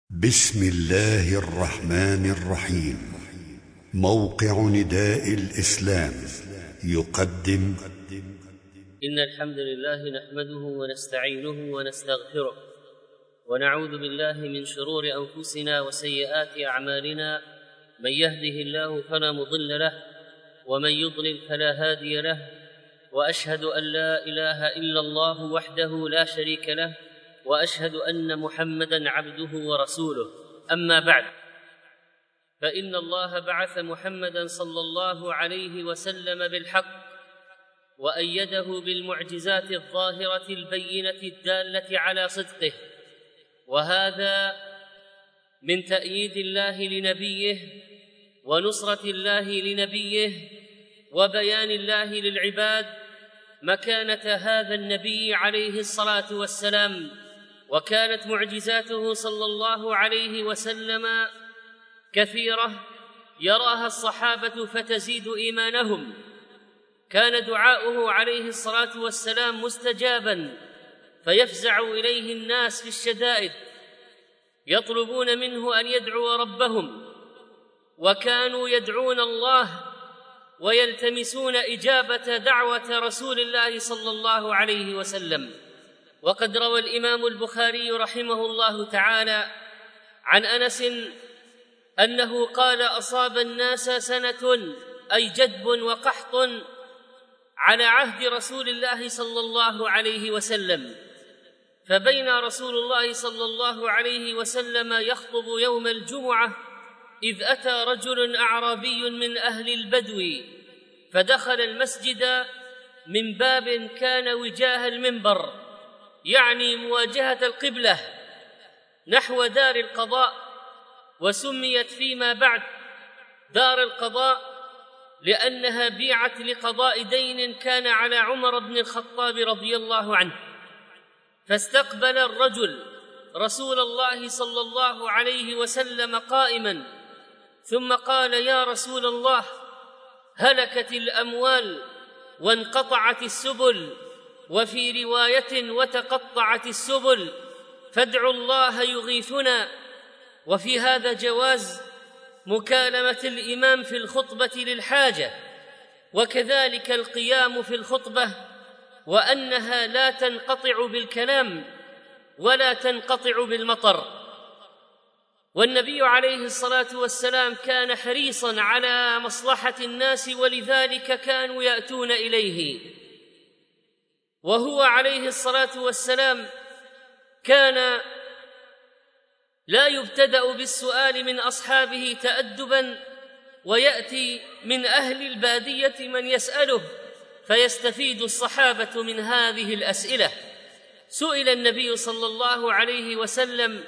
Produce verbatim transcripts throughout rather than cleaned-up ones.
بسم الله الرحمن الرحيم. موقع نداء الإسلام يقدم إن الحمد لله نحمده ونستعينه ونستغفره ونعوذ بالله من شرور أنفسنا وسيئات أعمالنا. من يهده الله فلا مضل له ومن يضلل فلا هادي له، وأشهد أن لا إله إلا الله وحده لا شريك له، وأشهد أن محمدًا عبده ورسوله. أما بعد، فإن الله بعث محمدًا صلى الله عليه وسلم بالحق، وأيده بالمعجزات الظاهرة البينة الدالة على صدقه، وهذا من تأييد الله لنبيه ونصرة الله لنبيه وبيان الله للعباد مكانة هذا النبي عليه الصلاة والسلام. وكانت معجزاته صلى الله عليه وسلم كثيرة يراها الصحابة فتزيد إيمانهم. كان دعاؤه عليه الصلاة والسلام مستجابا، فيفزع إليه الناس في الشدائد يطلبون منه أن يدعو ربهم، وكانوا يدعون الله ويلتمسون إجابة دعوة رسول الله صلى الله عليه وسلم. وقد روى الإمام البخاري رحمه الله تعالى عن أنس أنه قال: أصاب الناس سنة أي جدب وقحط على عهد رسول الله صلى الله عليه وسلم، فبين رسول الله صلى الله عليه وسلم يخطب يوم الجمعة إذ أتى رجل أعرابي من أهل البدو، فدخل المسجد من باب كان وجاه المنبر، يعني مواجهة القبلة نحو دار القضاء، وسميت فيما بعد دار القضاء لأنها بيعت لقضاء دين كان على عمر بن الخطاب رضي الله عنه. فاستقبل الرجل رسول الله صلى الله عليه وسلم قائما، ثم قال: يا رسول الله، هلكت الأموال وانقطعت السبل، وفي رواية وتقطعت السبل، فادعوا الله يغيثنا. وفي هذا جواز مكالمة الإمام في الخطبة للحاجة، وكذلك القيام في الخطبة، وأنها لا تنقطع بالكلام ولا تنقطع بالمطر. والنبي عليه الصلاة والسلام كان حريصاً على مصلحة الناس، ولذلك كانوا يأتون إليه. وهو عليه الصلاة والسلام كان لا يبتدأ بالسؤال من أصحابه تأدباً، ويأتي من أهل البادية من يسأله، فيستفيد الصحابة من هذه الأسئلة. سئل النبي صلى الله عليه وسلم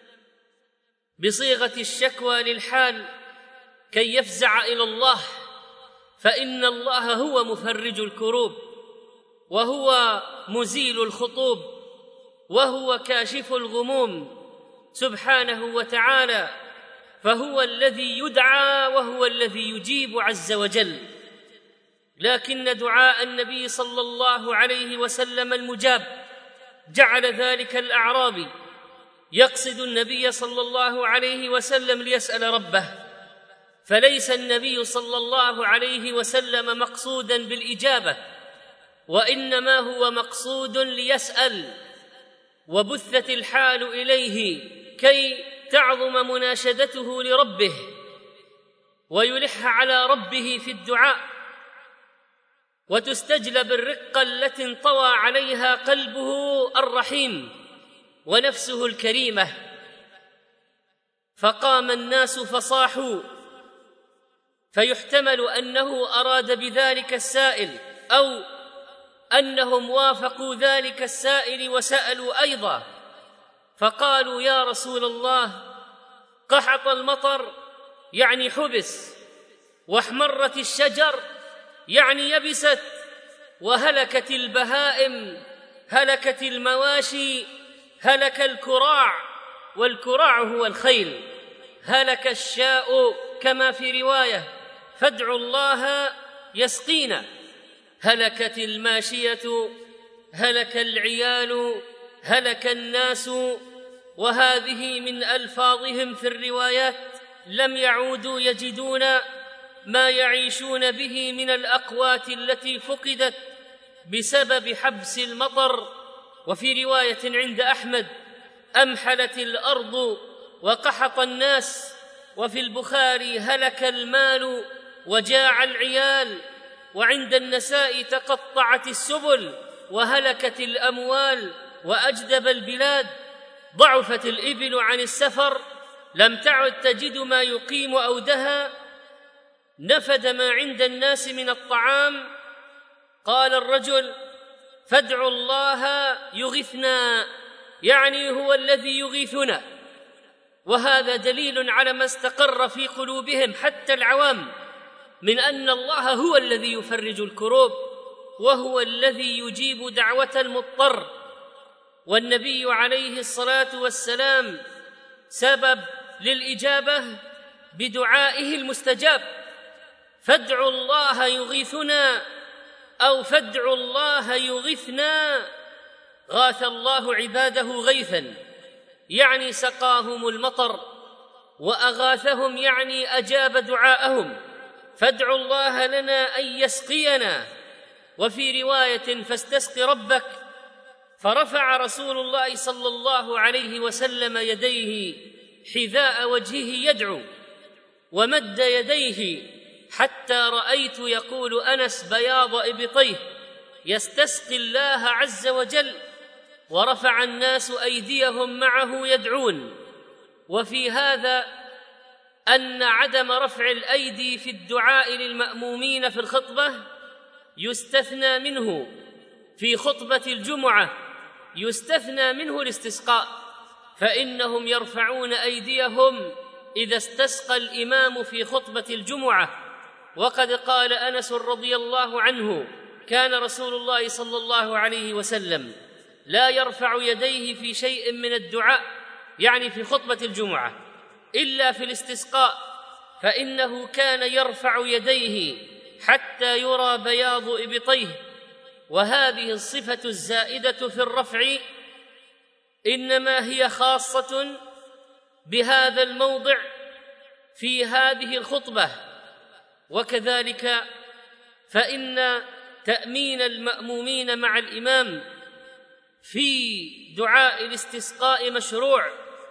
بصيغة الشكوى للحال كي يفزع إلى الله، فإن الله هو مفرج الكروب، وهو مزيل الخطوب، وهو كاشف الغموم سبحانه وتعالى، فهو الذي يدعى وهو الذي يجيب عز وجل. لكن دعاء النبي صلى الله عليه وسلم المجاب جعل ذلك الأعرابي يقصد النبي صلى الله عليه وسلم ليسأل ربه، فليس النبي صلى الله عليه وسلم مقصودا بالإجابة، وإنما هو مقصود ليسأل، وبثت الحال إليه كي تعظم مناشدته لربه ويلح على ربه في الدعاء، وتستجلب الرقة التي انطوى عليها قلبه الرحيم ونفسه الكريمة. فقام الناس فصاحوا، فيحتمل أنه أراد بذلك السائل، أو أنهم وافقوا ذلك السائل وسألوا أيضا، فقالوا: يا رسول الله، قحط المطر يعني حبس، واحمرت الشجر يعني يبست، وهلكت البهائم، هلكت المواشي، هلك الكراع، والكراع هو الخيل، هلك الشاء كما في رواية، فادعوا الله يسقينا، هلكت الماشية، هلك العيال، هلك الناس، وهذه من ألفاظهم في الروايات، لم يعودوا يجدون ما يعيشون به من الأقوات التي فقدت بسبب حبس المطر. وفي رواية عند أحمد: أمحلت الأرض وقحط الناس. وفي البخاري: هلك المال وجاع العيال. وعند النسائي: تقطعت السبل وهلكت الأموال وأجدب البلاد. ضعفت الإبل عن السفر، لم تعد تجد ما يقيم أودها. نفد ما عند الناس من الطعام. قال الرجل: فادعوا الله يغثنا، يعني هو الذي يغيثنا. وهذا دليل على ما استقر في قلوبهم حتى العوام من أن الله هو الذي يفرج الكروب، وهو الذي يجيب دعوة المضطر. والنبي عليه الصلاة والسلام سبب للإجابة بدعائه المستجاب: فادعوا الله يغيثنا، أو فادعوا الله يغثنا. غاث الله عباده غيثا، يعني سقاهم المطر، وأغاثهم يعني أجاب دعاءهم. فادعوا الله لنا أن يسقينا. وفي رواية: فاستسق ربك. فرفع رسول الله صلى الله عليه وسلم يديه حذاء وجهه يدعو، ومد يديه حتى رأيت، يقول أنس، بياض إبطيه يستسقي الله عز وجل. ورفع الناس أيديهم معه يدعون. وفي هذا أن عدم رفع الأيدي في الدعاء للمأمومين في الخطبة يستثنى منه. في خطبة الجمعة يستثنى منه الاستسقاء، فإنهم يرفعون أيديهم إذا استسقى الإمام في خطبة الجمعة. وقد قال أنس رضي الله عنه: كان رسول الله صلى الله عليه وسلم لا يرفع يديه في شيء من الدعاء، يعني في خطبة الجمعة، إلا في الاستسقاء، فإنه كان يرفع يديه حتى يرى بياض إبطيه. وهذه الصفة الزائدة في الرفع إنما هي خاصة بهذا الموضع في هذه الخطبة. وكذلك فإن تأمين المأمومين مع الإمام في دعاء الاستسقاء مشروع،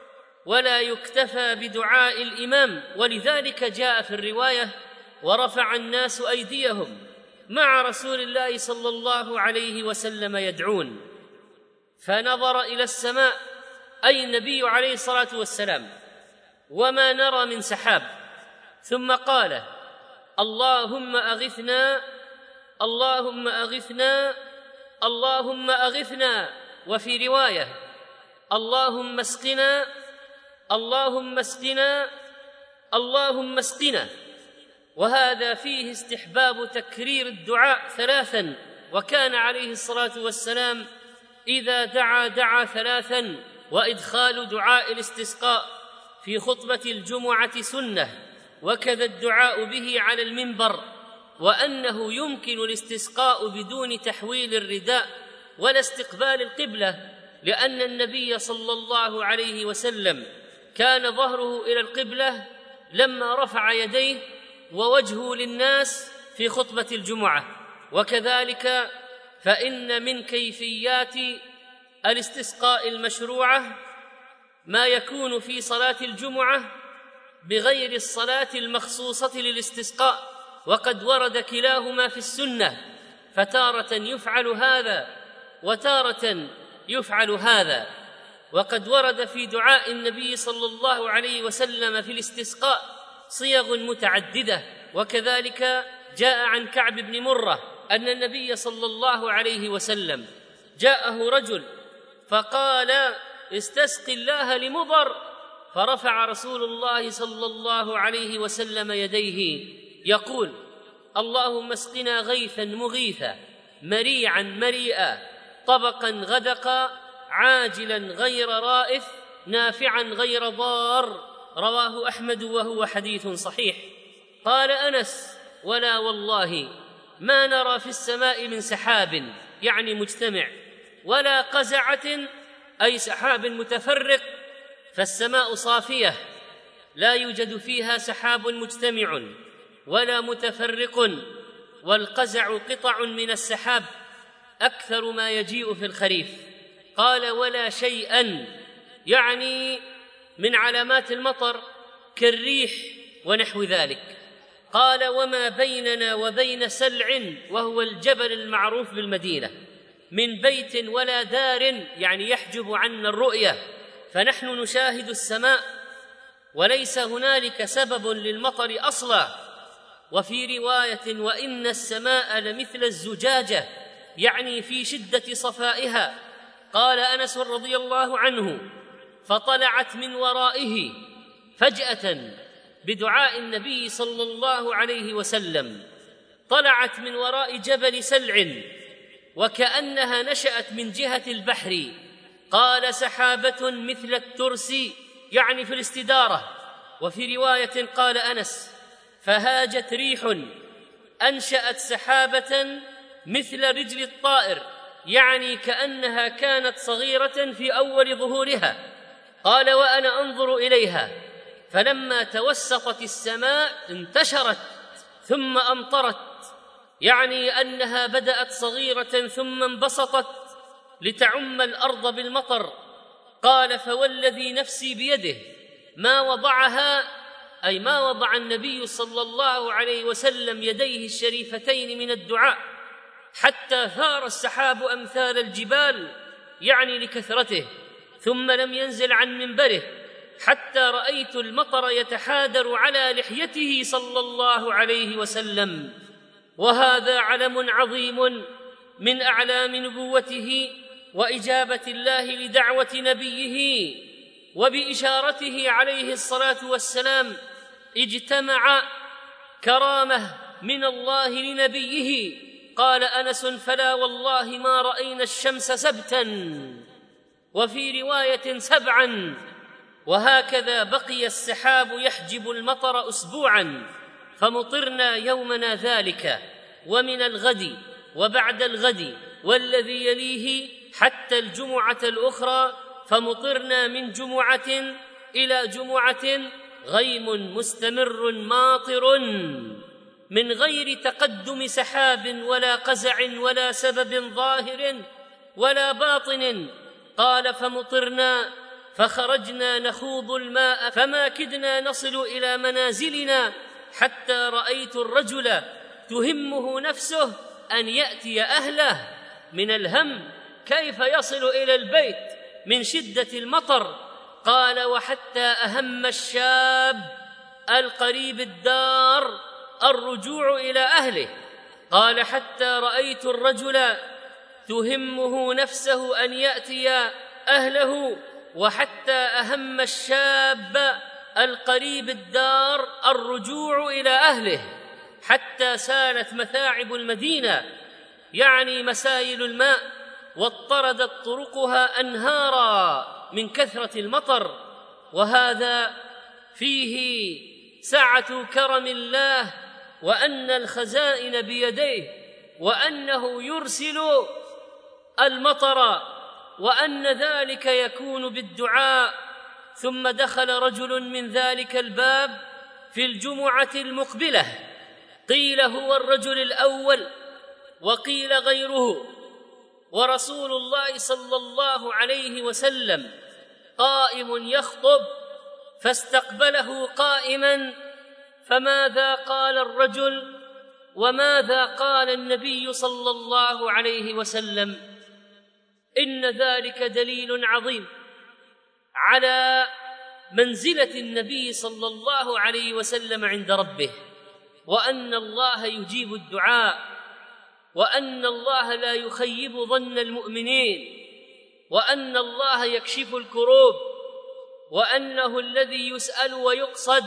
ولا يكتفى بدعاء الإمام. ولذلك جاء في الرواية: ورفع الناس أيديهم مع رسول الله صلى الله عليه وسلم يدعون. فنظر إلى السماء، أي النبي عليه الصلاة والسلام، وما نرى من سحاب، ثم قال: اللهم أغثنا، اللهم أغثنا، اللهم أغثنا. وفي رواية: اللهم اسقنا، اللهم اسقنا، اللهم اسقنا. وهذا فيه استحباب تكرير الدعاء ثلاثا، وكان عليه الصلاة والسلام إذا دعا دعا ثلاثا. وإدخال دعاء الاستسقاء في خطبة الجمعة سنة، وكذا الدعاء به على المنبر. وأنه يمكن الاستسقاء بدون تحويل الرداء ولا استقبال القبلة، لأن النبي صلى الله عليه وسلم كان ظهره إلى القبلة لما رفع يديه ووجهه للناس في خطبة الجمعة. وكذلك فإن من كيفيات الاستسقاء المشروعة ما يكون في صلاة الجمعة بغير الصلاة المخصوصة للاستسقاء، وقد ورد كلاهما في السنة، فتارة يفعل هذا وتارة يفعل هذا. وقد ورد في دعاء النبي صلى الله عليه وسلم في الاستسقاء صيغ متعددة. وكذلك جاء عن كعب بن مرة أن النبي صلى الله عليه وسلم جاءه رجل فقال: استسق الله لمضر. فرفع رسول الله صلى الله عليه وسلم يديه يقول: اللهم اسقنا غيثا مغيثا، مريعا مريئا، طبقا غدقا، عاجلا غير رائث، نافعا غير ضار. رواه أحمد وهو حديث صحيح. قال أنس: ولا والله ما نرى في السماء من سحاب، يعني مجتمع، ولا قزعة أي سحاب متفرق، فالسماء صافية لا يوجد فيها سحاب مجتمع ولا متفرق، والقزع قطع من السحاب أكثر ما يجيء في الخريف. قال: ولا شيئا، يعني من علامات المطر كالريح ونحو ذلك. قال: وما بيننا وبين سلع، وهو الجبل المعروف بالمدينة، من بيت ولا دار، يعني يحجب عنا الرؤية، فنحن نشاهد السماء وليس هنالك سبب للمطر أصلا. وفي رواية: وإن السماء لمثل الزجاجة، يعني في شدة صفائها. قال أنس رضي الله عنه: فطلعت من ورائه فجأة بدعاء النبي صلى الله عليه وسلم، طلعت من وراء جبل سلع وكأنها نشأت من جهة البحر. قال: سحابة مثل الترس، يعني في الاستدارة. وفي رواية قال أنس: فهاجت ريح أنشأت سحابة مثل رجل الطائر، يعني كأنها كانت صغيرة في أول ظهورها. قال: وأنا أنظر إليها، فلما توسطت السماء انتشرت ثم أمطرت، يعني أنها بدأت صغيرة ثم انبسطت لتعم الأرض بالمطر. قال: فوالذي نفسي بيده ما وضعها، أي ما وضع النبي صلى الله عليه وسلم يديه الشريفتين من الدعاء حتى ثار السحاب أمثال الجبال، يعني لكثرته، ثم لم ينزل عن منبره حتى رأيت المطر يتحادر على لحيته صلى الله عليه وسلم. وهذا علم عظيم من أعلام نبوته وإجابة الله لدعوة نبيه. وبإشارته عليه الصلاة والسلام اجتمع كرامة من الله لنبيه. قال أنس: فلا والله ما رأينا الشمس سبتا، وفي رواية سبعا. وهكذا بقي السحاب يحجب المطر أسبوعا، فمطرنا يومنا ذلك ومن الغد وبعد الغد والذي يليه حتى الجمعة الأخرى، فمطرنا من جمعة إلى جمعة غيم مستمر ماطر من غير تقدم سحاب ولا قزع ولا سبب ظاهر ولا باطن. قال: فمطرنا فخرجنا نخوض الماء فما كدنا نصل إلى منازلنا حتى رأيت الرجل تهمه نفسه أن يأتي أهله من الهم كيف يصل إلى البيت من شدة المطر. قال: وحتى أهم الشاب القريب الدار الرجوع إلى أهله. قال: حتى رأيت الرجل تهمه نفسه أن يأتي أهله، وحتى أهم الشاب القريب الدار الرجوع إلى أهله، حتى سالت مثاعب المدينة، يعني مسايل الماء، واضطردت طرقها أنهارا من كثرة المطر. وهذا فيه سعة كرم الله، وأن الخزائن بيديه، وأنه يرسل المطر، وأن ذلك يكون بالدعاء. ثم دخل رجل من ذلك الباب في الجمعة المقبلة، قيل هو الرجل الأول وقيل غيره، ورسول الله صلى الله عليه وسلم قائم يخطب، فاستقبله قائما. فماذا قال الرجل وماذا قال النبي صلى الله عليه وسلم؟ إن ذلك دليل عظيم على منزلة النبي صلى الله عليه وسلم عند ربه، وأن الله يجيب الدعاء، وأن الله لا يخيب ظن المؤمنين، وأن الله يكشف الكروب، وأنه الذي يسأل ويقصد،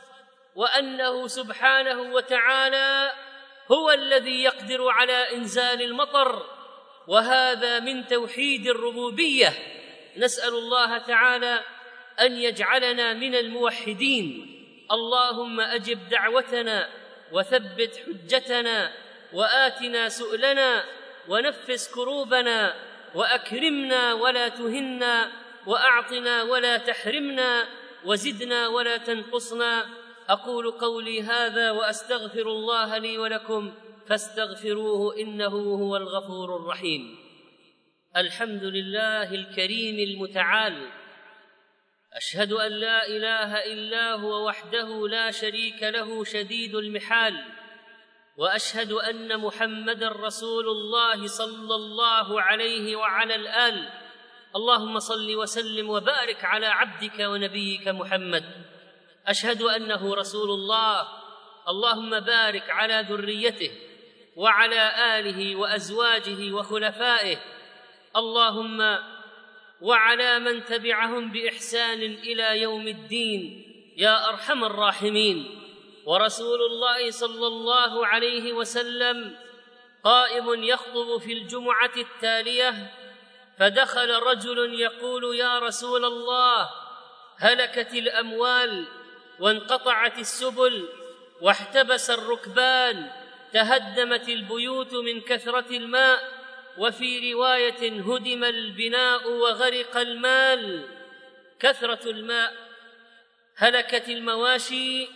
وأنه سبحانه وتعالى هو الذي يقدر على إنزال المطر. وهذا من توحيد الربوبية. نسأل الله تعالى أن يجعلنا من الموحدين. اللهم أجب دعوتنا وثبت حجتنا وآتنا سؤلنا ونفس كروبنا وأكرمنا ولا تهنا وأعطنا ولا تحرمنا وزدنا ولا تنقصنا. أقول قولي هذا وأستغفر الله لي ولكم فاستغفروه إنه هو الغفور الرحيم. الحمد لله الكريم المتعال، أشهد أن لا إله إلا هو وحده لا شريك له شديد المحال، وأشهد أن محمدًا رسول الله صلى الله عليه وعلى الآل. اللهم صل وسلم وبارك على عبدك ونبيك محمد. أشهد أنه رسول الله. اللهم بارك على ذريته وعلى آله وأزواجه وخلفائه، اللهم وعلى من تبعهم بإحسان إلى يوم الدين يا أرحم الراحمين. ورسول الله صلى الله عليه وسلم قائم يخطب في الجمعة التالية، فدخل رجل يقول: يا رسول الله، هلكت الأموال وانقطعت السبل واحتبس الركبان، تهدمت البيوت من كثرة الماء، وفي رواية هدم البناء وغرق المال. كثرة الماء، هلكت المواشي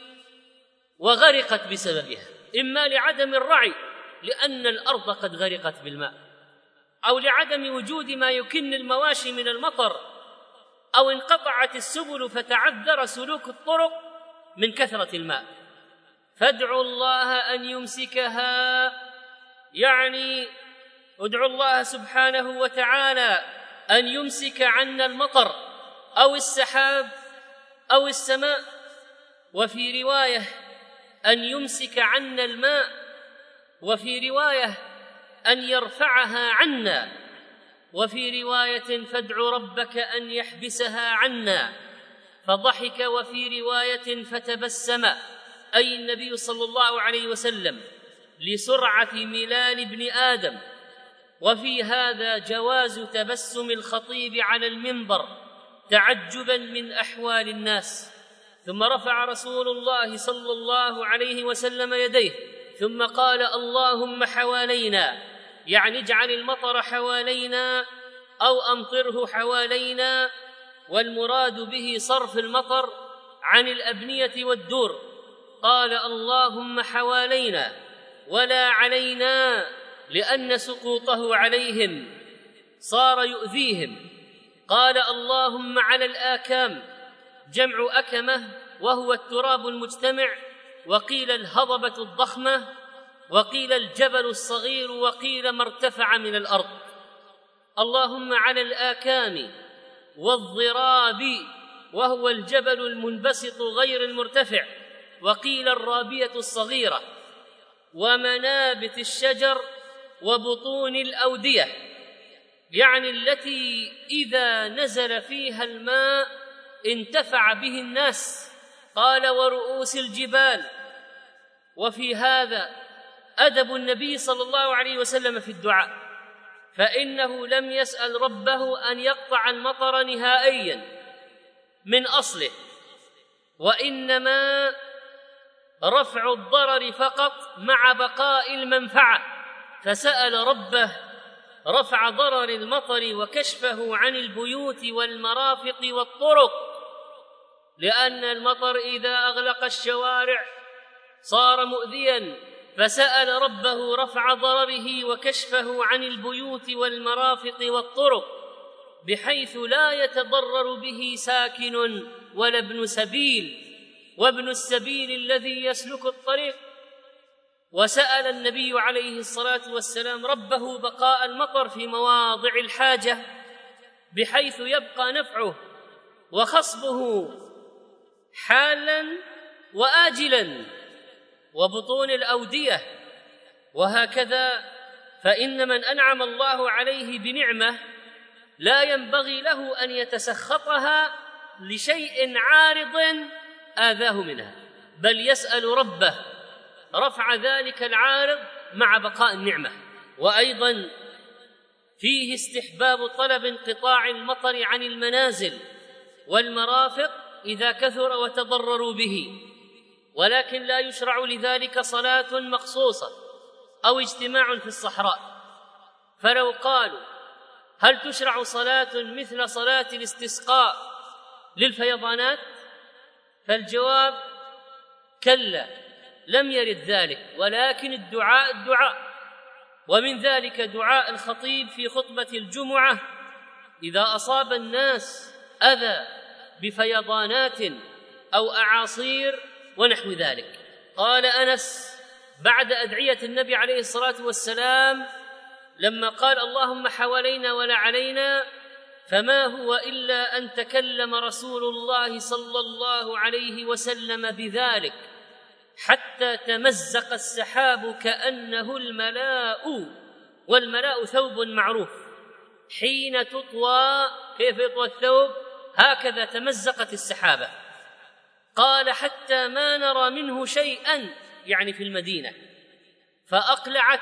وغرقت بسببها، إما لعدم الرعي لأن الأرض قد غرقت بالماء، أو لعدم وجود ما يكن المواشي من المطر، أو انقطعت السبل فتعذر سلوك الطرق من كثرة الماء. فادعوا الله أن يمسكها، يعني ادعوا الله سبحانه وتعالى أن يمسك عنا المطر أو السحاب أو السماء، وفي رواية أن يمسك عنا الماء، وفي رواية أن يرفعها عنا، وفي رواية فادعوا ربك أن يحبسها عنا. فضحك، وفي رواية فتبسم، أي النبي صلى الله عليه وسلم، لسرعة ملال ابن آدم. وفي هذا جواز تبسم الخطيب على المنبر تعجبا من أحوال الناس. ثم رفع رسول الله صلى الله عليه وسلم يديه ثم قال: اللهم حوالينا، يعني اجعل المطر حوالينا أو أمطره حوالينا، والمراد به صرف المطر عن الأبنية والدور. قال: اللهم حوالينا ولا علينا، لأن سقوطه عليهم صار يؤذيهم. قال: اللهم على الآكام، جمع أكمة وهو التراب المجتمع، وقيل الهضبة الضخمة، وقيل الجبل الصغير، وقيل ما ارتفع من الأرض. اللهم على الآكام والضراب، وهو الجبل المنبسط غير المرتفع، وقيل الرابية الصغيرة، ومنابت الشجر، وبطون الأودية، يعني التي إذا نزل فيها الماء انتفع به الناس. قال: ورؤوس الجبال. وفي هذا أدب النبي صلى الله عليه وسلم في الدعاء، فإنه لم يسأل ربه أن يقطع المطر نهائيا من أصله، وإنما رفع الضرر فقط مع بقاء المنفعة، فسأل ربه رفع ضرر المطر وكشفه عن البيوت والمرافق والطرق، لأن المطر إذا أغلق الشوارع صار مؤذيا، فسأل ربه رفع ضرره وكشفه عن البيوت والمرافق والطرق، بحيث لا يتضرر به ساكن ولا ابن سبيل، وابن السبيل الذي يسلك الطريق. وسأل النبي عليه الصلاة والسلام ربه بقاء المطر في مواضع الحاجة، بحيث يبقى نفعه وخصبه حالا وآجلا، وبطون الأودية. وهكذا فإن من أنعم الله عليه بنعمة لا ينبغي له أن يتسخطها لشيء عارض آذاه منها، بل يسأل ربه رفع ذلك العارض مع بقاء النعمة. وأيضا فيه استحباب طلب انقطاع المطر عن المنازل والمرافق إذا كثر وتضرروا به، ولكن لا يشرع لذلك صلاة مخصوصة أو اجتماع في الصحراء. فلو قالوا هل تشرع صلاة مثل صلاة الاستسقاء للفيضانات؟ فالجواب كلا، لم يرد ذلك، ولكن الدعاء الدعاء. ومن ذلك دعاء الخطيب في خطبة الجمعة إذا أصاب الناس أذى بفيضانات أو أعاصير ونحو ذلك. قال أنس بعد أدعية النبي عليه الصلاة والسلام لما قال اللهم حوالينا ولا علينا: فما هو إلا أن تكلم رسول الله صلى الله عليه وسلم بذلك حتى تمزق السحاب كأنه الملاء. والملاء ثوب معروف، حين تطوى كيف يطوى الثوب؟ هكذا تمزقت السحابة. قال حتى ما نرى منه شيئا، يعني في المدينة، فأقلعت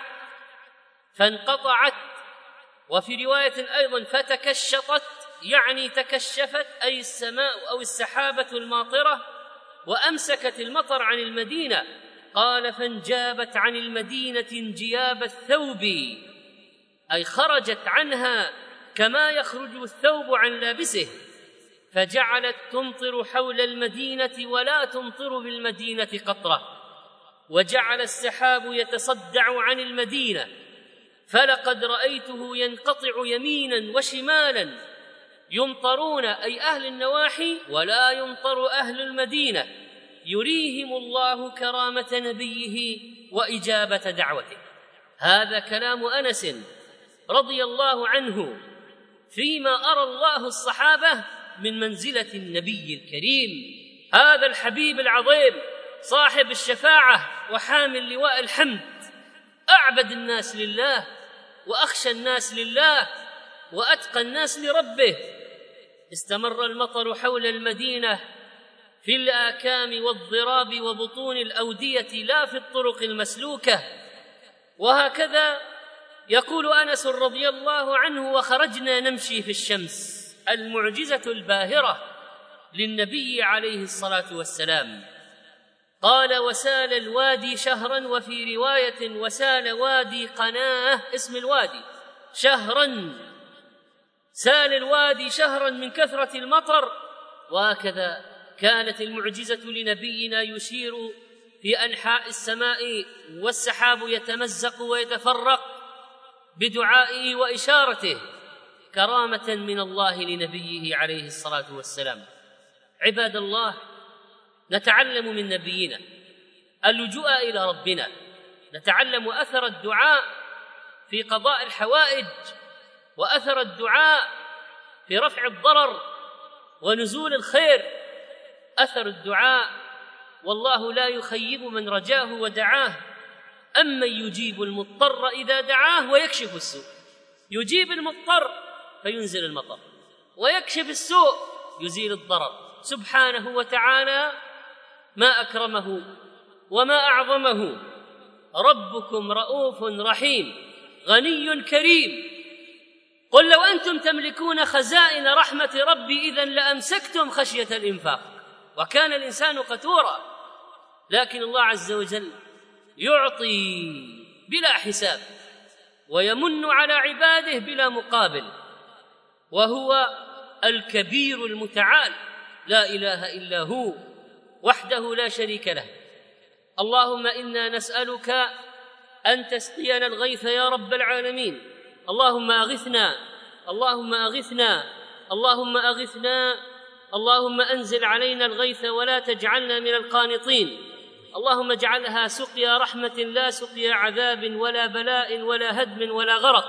فانقطعت، وفي رواية أيضا فتكشطت، يعني تكشفت، أي السماء أو السحابة الماطرة، وأمسكت المطر عن المدينة. قال فانجابت عن المدينة انجياب الثوب، أي خرجت عنها كما يخرج الثوب عن لابسه، فجعلت تمطر حول المدينة ولا تمطر بالمدينة قطرة، وجعل السحاب يتصدع عن المدينة، فلقد رأيته ينقطع يمينا وشمالا، يمطرون أي أهل النواحي ولا يمطر أهل المدينة، يريهم الله كرامة نبيه وإجابة دعوته. هذا كلام أنس رضي الله عنه فيما أرى الله الصحابة من منزلة النبي الكريم، هذا الحبيب العظيم صاحب الشفاعة وحامل لواء الحمد، أعبد الناس لله وأخشى الناس لله وأتقى الناس لربه. استمر المطر حول المدينة في الآكام والضراب وبطون الأودية لا في الطرق المسلوكة. وهكذا يقول أنس رضي الله عنه: وخرجنا نمشي في الشمس، المعجزة الباهرة للنبي عليه الصلاة والسلام. قال وسال الوادي شهرا، وفي رواية وسال وادي قناه، اسم الوادي، شهرا، سال الوادي شهرا من كثرة المطر. وهكذا كانت المعجزة لنبينا يشير في أنحاء السماء والسحاب يتمزق ويتفرق بدعائه وإشارته، كرامة من الله لنبيه عليه الصلاة والسلام. عباد الله، نتعلم من نبينا اللجوء إلى ربنا، نتعلم أثر الدعاء في قضاء الحوائج، وأثر الدعاء في رفع الضرر ونزول الخير. أثر الدعاء، والله لا يخيب من رجاه ودعاه. أمن يجيب المضطر إذا دعاه ويكشف السوء، يجيب المضطر فينزل المطر، ويكشف السوء يزيل الضرر. سبحانه وتعالى ما أكرمه وما أعظمه. ربكم رؤوف رحيم غني كريم. قل لو أنتم تملكون خزائن رحمة ربي إذن لأمسكتم خشية الإنفاق وكان الإنسان قتورا. لكن الله عز وجل يعطي بلا حساب ويمن على عباده بلا مقابل، وهو الكبير المتعال، لا إله إلا هو وحده لا شريك له. اللهم إنا نسألك أن تسقينا الغيث يا رب العالمين. اللهم أغثنا، اللهم أغثنا، اللهم أغثنا، اللهم أنزل علينا الغيث ولا تجعلنا من القانطين. اللهم اجعلها سقيا رحمة لا سقيا عذاب ولا بلاء ولا هدم ولا غرق.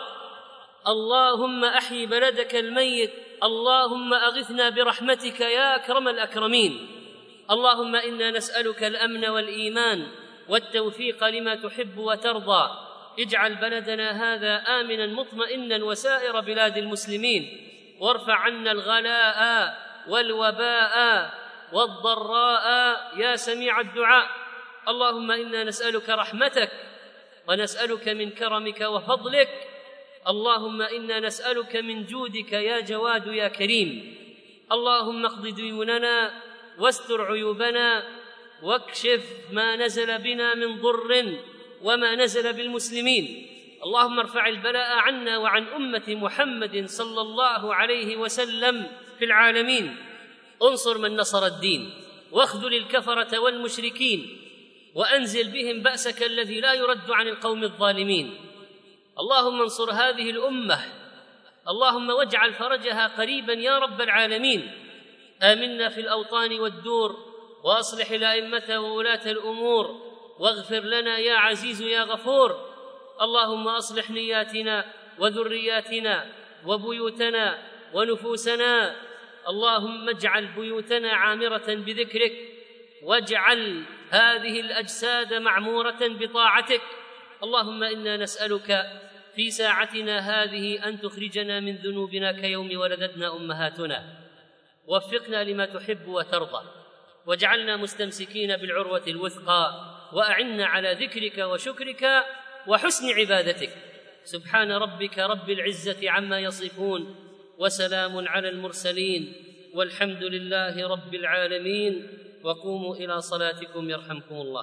اللهم أحيي بلدك الميت. اللهم أغثنا برحمتك يا أكرم الأكرمين. اللهم إنا نسألك الأمن والإيمان والتوفيق لما تحب وترضى. اجعل بلدنا هذا آمنا مطمئنا وسائر بلاد المسلمين، وارفع عنا الغلاء والوباء والضراء يا سميع الدعاء. اللهم إنا نسألك رحمتك ونسألك من كرمك وفضلك. اللهم إنا نسألك من جودك يا جواد يا كريم. اللهم اقض ديوننا واستر عيوبنا واكشف ما نزل بنا من ضر وما نزل بالمسلمين. اللهم ارفع البلاء عنا وعن أمة محمد صلى الله عليه وسلم في العالمين. انصر من نصر الدين، واخذل الكفرة والمشركين، وأنزل بهم بأسك الذي لا يرد عن القوم الظالمين. اللهم انصر هذه الأمة، اللهم واجعل فرجها قريبا يا رب العالمين. آمنا في الأوطان والدور، وأصلح الأئمة وولاة الأمور، واغفر لنا يا عزيز يا غفور. اللهم أصلح نياتنا وذرياتنا وبيوتنا ونفوسنا. اللهم اجعل بيوتنا عامرة بذكرك، واجعل هذه الأجساد معمورة بطاعتك. اللهم إنا نسألك في ساعتنا هذه أن تخرجنا من ذنوبنا كيوم ولدتنا أمهاتنا. وفقنا لما تحب وترضى، واجعلنا مستمسكين بالعروة الوثقى، وأعنا على ذكرك وشكرك وحسن عبادتك. سبحان ربك رب العزة عما يصفون، وسلام على المرسلين، والحمد لله رب العالمين. وقوموا إلى صلاتكم يرحمكم الله.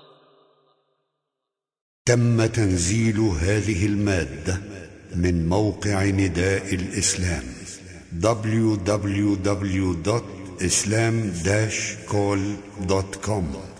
تم تنزيل هذه المادة من موقع نداء الإسلام دبليو دبليو دبليو دوت إسلام داش كول دوت كوم.